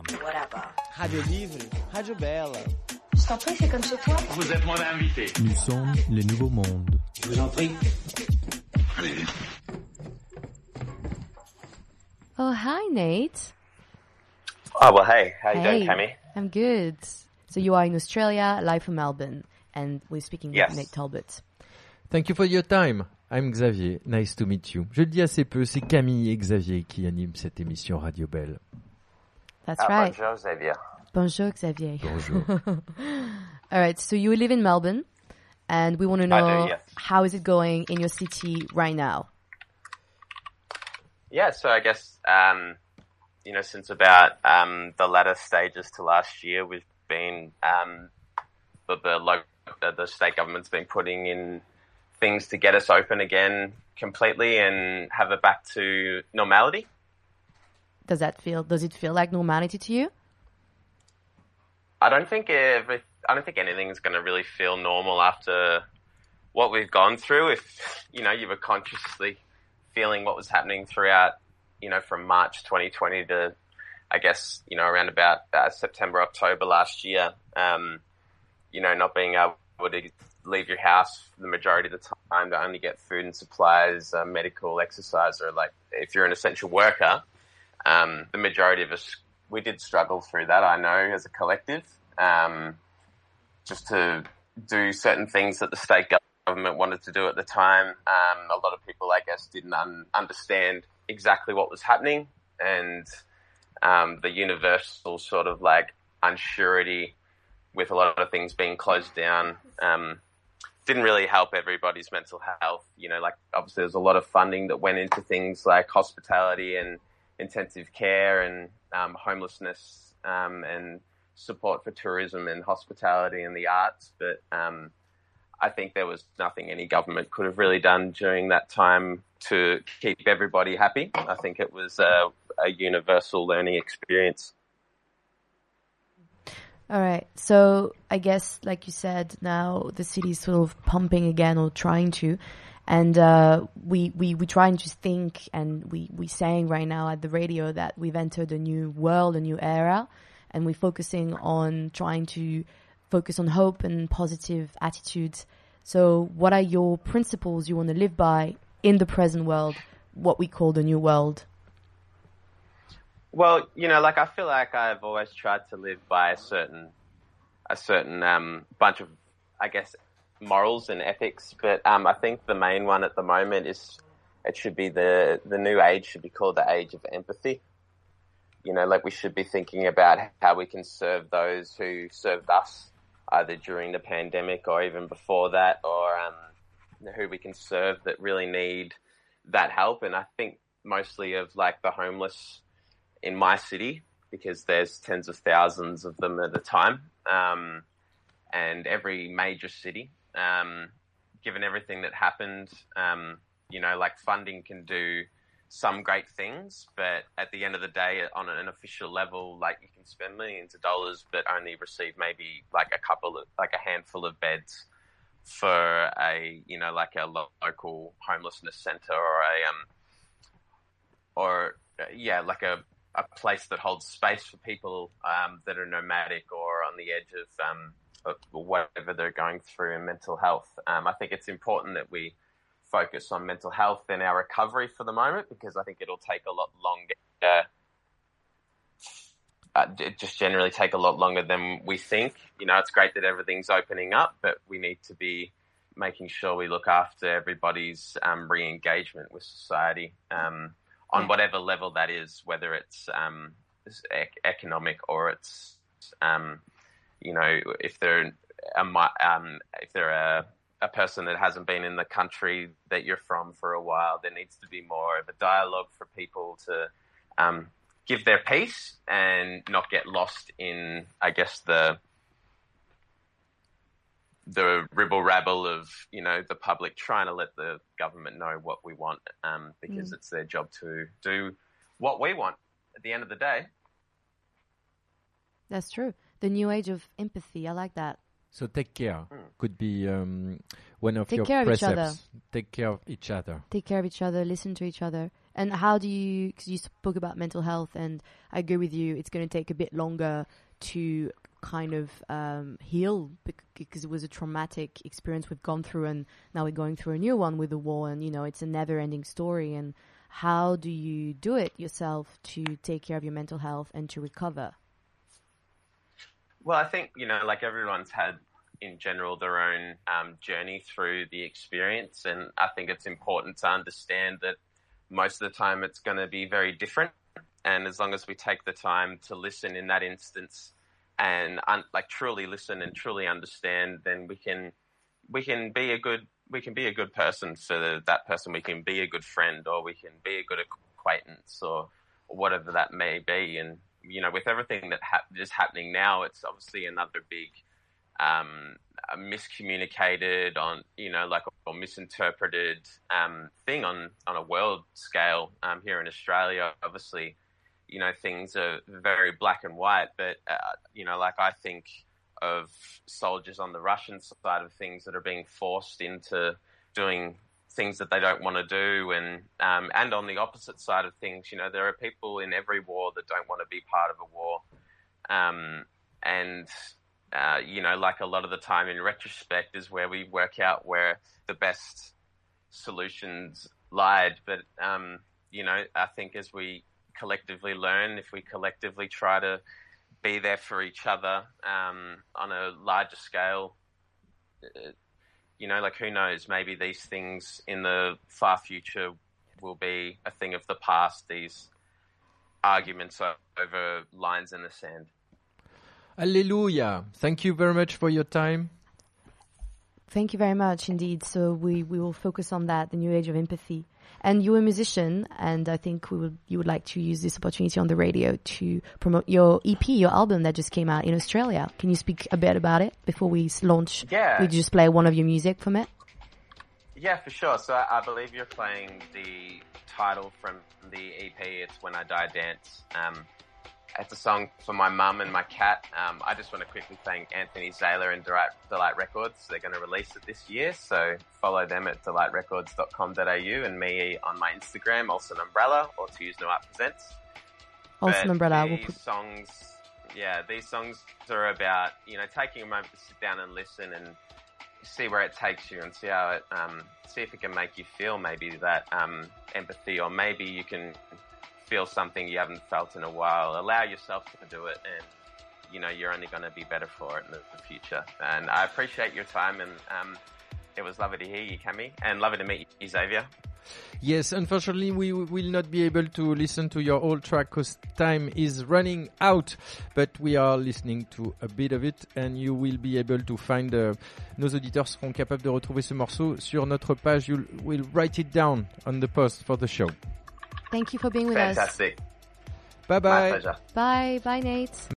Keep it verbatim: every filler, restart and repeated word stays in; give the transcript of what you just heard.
whatever. Radio Livre, Radio Bella. Je t'en prie, c'est comme chez toi. Vous êtes mon invité. Nous sommes les nouveaux mondes. Je vous en prie. Allez. Oh, hi, Nate. Oh, well, hey. How you hey, doing, Cammy? I'm good. So you are in Australia, live from Melbourne, and we're speaking Yes. with Nate Talbot. Thank you for your time. I'm Xavier. Nice to meet you. Je le dis assez peu, c'est Camille et Xavier qui animent cette émission Radio Belle. That's Ah, right. Bonjour, Xavier. Bonjour, Xavier. Bonjour. All right, so you live in Melbourne, and we want to I know do, yes. how is it going in your city right now? Yeah, so I guess, um, you know, since about um, the latter stages to last year, we've been, um, the, the, lo- the, the state government's been putting in things to get us open again completely and have it back to normality. Does that feel? Does it feel like normality to you? I don't think every, I don't think anything's going to really feel normal after what we've gone through. If, you know, you were consciously feeling what was happening throughout, you know, from March twenty twenty to, I guess, you know, around about uh, September, October last year, um, you know, not being able to leave your house for the majority of the time to only get food and supplies, uh, medical, exercise, or like if you're an essential worker, um, the majority of us, we did struggle through that, I know, as a collective, um, just to do certain things that the state government wanted to do at the time. Um, a lot of people, I guess, didn't un- understand exactly what was happening, and um, the universal sort of like unsurety with a lot of things being closed down um, didn't really help everybody's mental health. You know, like obviously there's a lot of funding that went into things like hospitality and intensive care and um, homelessness um, and support for tourism and hospitality and the arts. But um, I think there was nothing any government could have really done during that time to keep everybody happy. I think it was a, a universal learning experience. All right. So I guess, like you said, now the city is sort of pumping again or trying to. And uh, we, we, we trying to think, and we, we saying right now at the radio that we've entered a new world, a new era, and we're focusing on trying to focus on hope and positive attitudes. So what are your principles you want to live by in the present world, what we call the new world? Well, you know, like I feel like I've always tried to live by a certain, a certain um, bunch of, I guess, morals and ethics. But um, I think the main one at the moment is it should be the the new age should be called the age of empathy. You know, like we should be thinking about how we can serve those who served us, either during the pandemic or even before that, or um, who we can serve that really need that help. And I think mostly of like the homeless in my city, because there's tens of thousands of them at a time, um, and every major city, um, given everything that happened, um, you know, like funding can do some great things, but at the end of the day, on an official level, like you can spend millions of dollars, but only receive maybe like a couple of, like a handful of beds for a, you know, like a lo- local homelessness center or a, um, or uh, yeah, like a, a place that holds space for people um, that are nomadic or on the edge of, um, of whatever they're going through in mental health. Um, I think it's important that we focus on mental health and our recovery for the moment, because I think it'll take a lot longer. Uh, it just generally take a lot longer than we think. You know, it's great that everything's opening up, but we need to be making sure we look after everybody's um, re-engagement with society. Um, on whatever level that is, whether it's um, ec- economic or it's, um, you know, if they're a, um, if they're a, a person that hasn't been in the country that you're from for a while, there needs to be more of a dialogue for people to um, give their piece and not get lost in, I guess, the the ribble rabble of, you know, the public trying to let the government know what we want, um, because mm. it's their job to do what we want at the end of the day. That's true. The new age of empathy. I like that. So take care mm. could be um, one of take your care precepts. Of each other. Take care of each other. Take care of each other. Listen to each other. And how do you, because you spoke about mental health, and I agree with you, it's going to take a bit longer to kind of um, heal because it was a traumatic experience we've gone through, and now we're going through a new one with the war, and, you know, it's a never-ending story. And how do you do it yourself to take care of your mental health and to recover? Well, I think, you know, like everyone's had in general their own um, journey through the experience, and I think it's important to understand that most of the time it's going to be very different, and as long as we take the time to listen in that instance and un- like truly listen and truly understand, then we can we can be a good we can be a good person for that person. We can be a good friend, or we can be a good acquaintance, or, or whatever that may be. And you know, with everything that ha- is happening now, it's obviously another big um, miscommunicated on, you know, like or misinterpreted um, thing on, on a world scale. Um, here in Australia, obviously, you know, things are very black and white, but, uh, you know, like I think of soldiers on the Russian side of things that are being forced into doing things that they don't want to do, and um, and on the opposite side of things, you know, there are people in every war that don't want to be part of a war, um, and uh, you know, like a lot of the time in retrospect is where we work out where the best solutions lied. But um, you know, I think as we collectively learn, if we collectively try to be there for each other um, on a larger scale. Uh, You know, like who knows, maybe these things in the far future will be a thing of the past, these arguments over lines in the sand. Hallelujah. Thank you very much for your time. Thank you very much indeed. So we, we will focus on that, the new age of empathy. And you're a musician, and I think we would, you would like to use this opportunity on the radio to promote your E P, your album that just came out in Australia. Can you speak a bit about it before we launch? Yeah. We just play one of your music from it? Yeah, for sure. So I, I believe you're playing the title from the E P. It's When I Die Dance. Um, it's a song for my mum and my cat. Um, I just want to quickly thank Anthony Zayler and Delight, Delight Records. They're going to release it this year, so follow them at delight records dot com dot a u and me on my Instagram, Olsen Umbrella, or To Use No Art Presents. Olsen Umbrella. These We'll put... songs, yeah, these songs are about, you know, taking a moment to sit down and listen and see where it takes you, and see how it, um, see if it can make you feel maybe that um, empathy, or maybe you can feel something you haven't felt in a while. Allow yourself to do it, and you know you're only going to be better for it in the, the future. And I appreciate your time, and um, it was lovely to hear you, Cammy, and lovely to meet you, Xavier. Yes, unfortunately we will not be able to listen to your whole track because time is running out, but we are listening to a bit of it, and you will be able to find, uh, nos auditeurs seront capables de retrouver ce morceau sur notre page. You will write it down on the post for the show. Thank you for being with Fantastic. us. Bye bye. My pleasure. Bye. Bye, Nate.